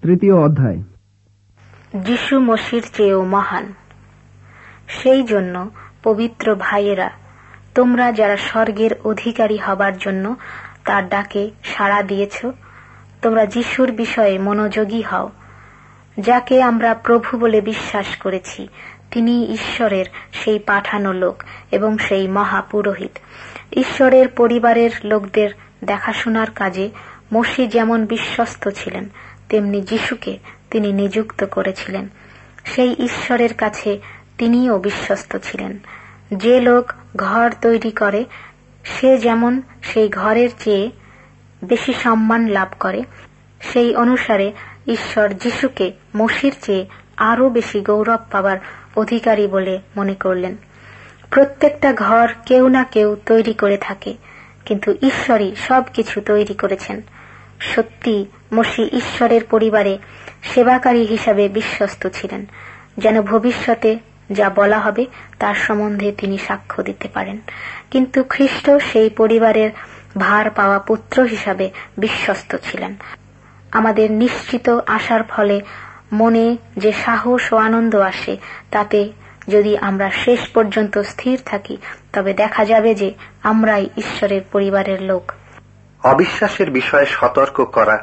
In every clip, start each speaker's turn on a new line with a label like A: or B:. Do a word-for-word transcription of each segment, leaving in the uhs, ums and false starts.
A: তৃতীয় অধ্যায়।
B: যিশু মসির চেয়েও মহান। সেই জন্য পবিত্র ভাইয়েরা, তোমরা যারা স্বর্গের অধিকারী হবার জন্য তার ডাকে সাড়া দিয়েছ, তোমরা যিশুর বিষয়ে মনোযোগী হও, যাকে আমরা প্রভু বলে বিশ্বাস করেছি। তিনি ঈশ্বরের সেই পাঠানো লোক এবং সেই মহাপুরোহিত। ঈশ্বরের পরিবারের লোকদের দেখাশোনার কাজে মসি যেমন বিশ্বস্ত ছিলেন, তেমনি যিশুকে তিনি নিযুক্ত করেছিলেন। সেই ঈশ্বরের কাছে তিনিও বিশ্বস্ত ছিলেন। যে লোক ঘর তৈরি করে, সে যেমন সেই ঘরের চেয়ে বেশি সম্মান লাভ করে, সেই অনুসারে ঈশ্বর যিশুকে মসির চেয়ে আরো বেশি গৌরব পাবার অধিকারী বলে মনে করলেন। প্রত্যেকটা ঘর কেউ না কেউ তৈরি করে থাকে, কিন্তু ঈশ্বরই সবকিছু তৈরি করেছেন। সত্যি মসি ঈশ্বরের পরিবারে সেবাকারী হিসাবে বিশ্বস্ত ছিলেন, যেন ভবিষ্যতে যা বলা হবে তার সম্বন্ধে তিনি সাক্ষ্য দিতে পারেন। কিন্তু খ্রিস্ট সেই পরিবারের ভার পাওয়া পুত্র হিসাবে বিশ্বস্ত ছিলেন। আমাদের নিশ্চিত আশার ফলে মনে যে সাহস ও আনন্দ আসে, তাতে যদি আমরা শেষ পর্যন্ত স্থির থাকি, তবে দেখা যাবে যে আমরাই ঈশ্বরের পরিবারের লোক।
C: অবিশ্বাসের বিষয়ে সতর্ক করা।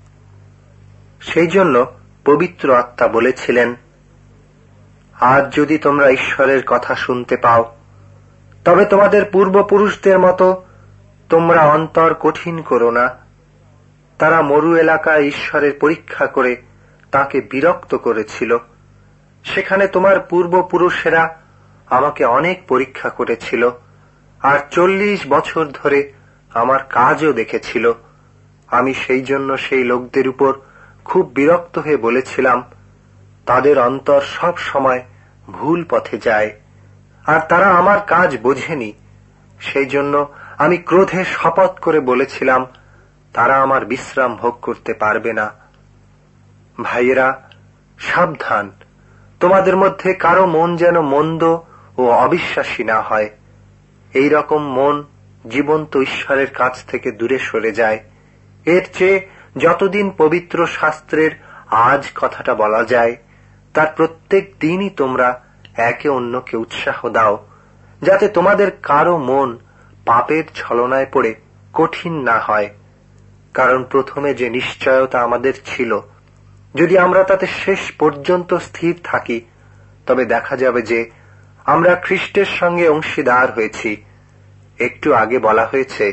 C: সেই জন্য পবিত্র আত্মা বলেছিলেন, আজ যদি তোমরা ঈশ্বরের কথা শুনতে পাও, তবে তোমাদের পূর্বপুরুষদের মতো তোমরা অন্তর কঠিন করো না। তারা মরু এলাকায় ঈশ্বরের পরীক্ষা করে তাকে বিরক্ত করেছিল। সেখানে তোমার পূর্বপুরুষেরা আমাকে অনেক পরীক্ষা করেছিল, আর চল্লিশ বছর ধরে আমার কাজও দেখেছিল। আমি সেই জন্য সেই লোকদের উপর খুব বিরক্ত হয়ে বলেছিলাম, তাদের অন্তর সব সময় ভুল পথে যায়, আর তারা আমার কাজ বোঝেনি। সেই জন্য আমি ক্রোধে শপথ করে বলেছিলাম, তারা আমার বিশ্রাম ভোগ করতে পারবে না। ভাইয়েরা, সাবধান, তোমাদের মধ্যে কারো মন যেন মন্দ ও অবিশ্বাসী না হয়। এই রকম মন জীবন্ত ঈশ্বরের কাছ থেকে দূরে সরে যায়। এর চেয়ে যতদিন পবিত্র শাস্ত্রের আজ কথাটা বলা যায়, তার প্রত্যেক দিনই তোমরা একে অন্যকে উৎসাহ দাও, যাতে তোমাদের কারো মন পাপের ছলনায় পড়ে কঠিন না হয়। কারণ প্রথমে যে নিশ্চয়তা আমাদের ছিল, যদি আমরা তাতে শেষ পর্যন্ত স্থির থাকি, তবে দেখা যাবে যে আমরা খ্রিস্টের সঙ্গে অংশীদার হয়েছি। একটু আগে বলা হয়েছে,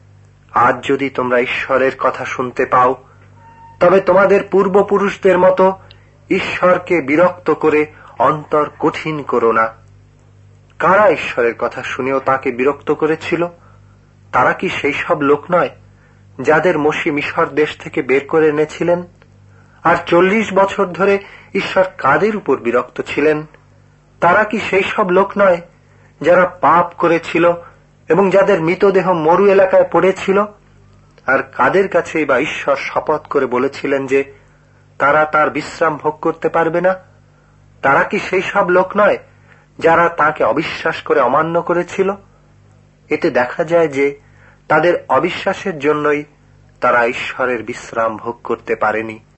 C: আজ যদি তোমরা ঈশ্বরের কথা শুনতে পাও, তবে তোমাদের পূর্বপুরুষদের মতো ঈশ্বরকে বিরক্ত করে অন্তর কঠিন করো না। কারা ঈশ্বরের কথা শুনেও তাকে বিরক্ত করেছিল? তারা কি সেই সব লোক নয় যাদের মসি মিশর দেশ থেকে বের করে এনেছিলেন? আর চল্লিশ বছর ধরে ঈশ্বর কাদের উপর বিরক্ত ছিলেন? তারা কি সেই সব লোক নয় যারা পাপ করেছিল এবং যাদের মৃতদেহ মরু এলাকায় পড়েছিল? আর কাদের কাছেই বা ঈশ্বর শপথ করে বলেছিলেন যে তারা তার বিশ্রাম ভোগ করতে পারবে না? তারা কি সেই সব লোক নয় যারা তাকে অবিশ্বাস করে অমান্য করেছিল? এতে দেখা যায় যে তাদের অবিশ্বাসের জন্যই তারা ঈশ্বরের বিশ্রাম ভোগ করতে পারেনি।